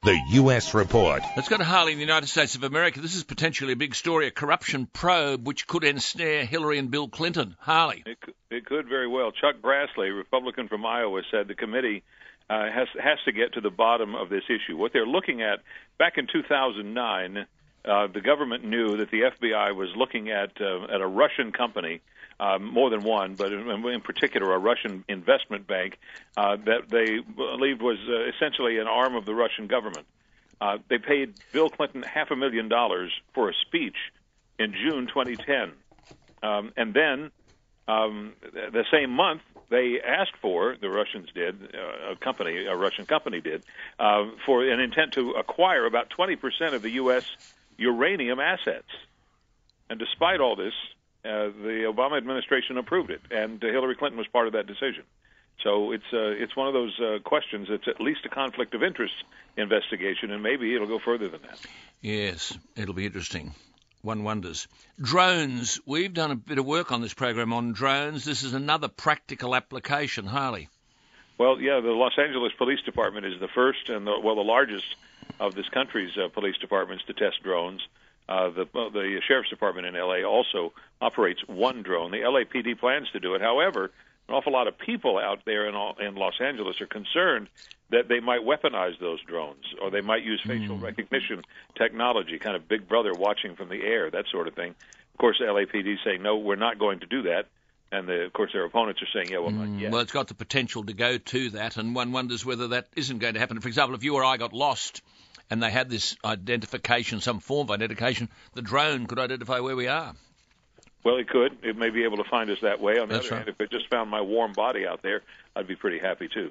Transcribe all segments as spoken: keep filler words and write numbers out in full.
The U S Report. Let's go to Harley in the United States of America. This is potentially a big story, a corruption probe which could ensnare Hillary and Bill Clinton. Harley. It could, it could very well. Chuck Grassley, Republican from Iowa, said the committee uh, has has to get to the bottom of this issue. What they're looking at, back in two thousand nine, uh, the government knew that the F B I was looking at uh, at a Russian company, uh, more than one, but in, in particular a Russian investment bank uh, that they believed was uh, essentially an arm of the Russian government. Uh, they paid Bill Clinton half a million dollars for a speech in June twenty ten. Um, and then um, the same month, they asked for, the Russians did, uh, a company, a Russian company did, uh, for an intent to acquire about twenty percent of the U S uranium assets. And despite all this, uh, the Obama administration approved it, and uh, Hillary Clinton was part of that decision. So it's uh, it's one of those uh, questions. It's at least a conflict of interest investigation, and maybe it'll go further than that. Yes, it'll be interesting. One wonders. Drones. We've done a bit of work on this program on drones. This is another practical application. Harley. Well, yeah, the Los Angeles Police Department is the first and, the, well, the largest of this country's uh, police departments to test drones. Uh, the, uh, the Sheriff's Department in L A also operates one drone. The L A P D plans to do it. However, an awful lot of people out there in, all, in Los Angeles are concerned that they might weaponize those drones, or they might use facial mm. recognition technology, kind of Big Brother watching from the air, that sort of thing. Of course, the L A P D saying, no, we're not going to do that. And, the, of course, their opponents are saying, yeah, well, not yet. Well, it's got the potential to go to that, and one wonders whether that isn't going to happen. For example, if you or I got lost and they had this identification, some form of identification, the drone could identify where we are. Well, it could. It may be able to find us that way. On the That's other right. hand, if it just found my warm body out there, I'd be pretty happy, too.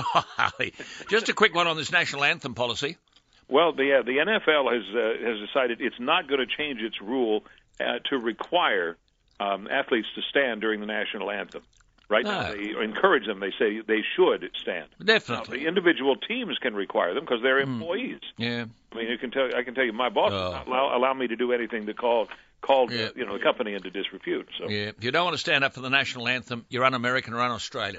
Just a quick one on this national anthem policy. Well, the, uh, the N F L has uh, has decided it's not going to change its rule uh, to require um, athletes to stand during the national anthem. Right no. now, they encourage them. They say they should stand. Definitely. Now, the individual teams can require them because they're employees. Mm. Yeah. I mean, you can tell. I can tell you, my boss Oh. will not allow, allow me to do anything that called called Yeah. uh, you know the company into disrepute. So. Yeah. If you don't want to stand up for the national anthem, you're un-American or un-Australian.